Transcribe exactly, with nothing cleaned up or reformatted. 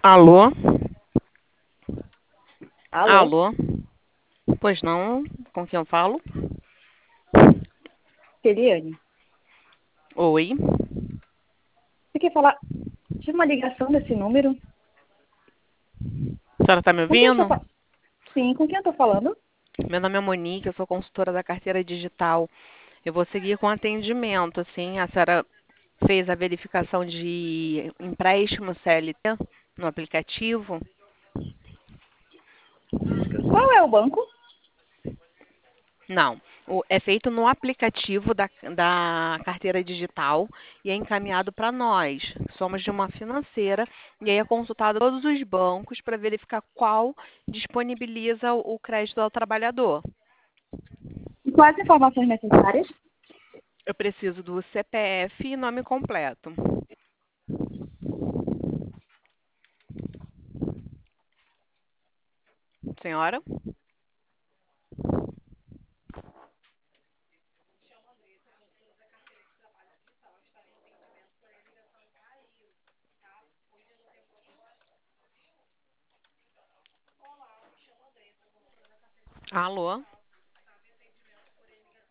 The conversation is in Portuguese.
Alô? Alô? Alô? Pois não? Com quem eu falo? Eliane, Oi? você quer falar? Tive uma ligação desse número. A senhora tá me Com quem eu estou ouvindo? falando? Sim, com quem eu estou falando? Meu nome é Monique, eu sou consultora da carteira digital. Eu vou seguir com atendimento, assim. A senhora fez a verificação de empréstimo C L T no aplicativo? Qual é o banco? Não. O- é feito no aplicativo da, da carteira digital e é encaminhado para nós. Somos de uma financeira e aí é consultado todos os bancos para verificar qual disponibiliza o o crédito ao trabalhador. E quais informações necessárias? Eu preciso do C P F e nome completo. Senhora? Alô?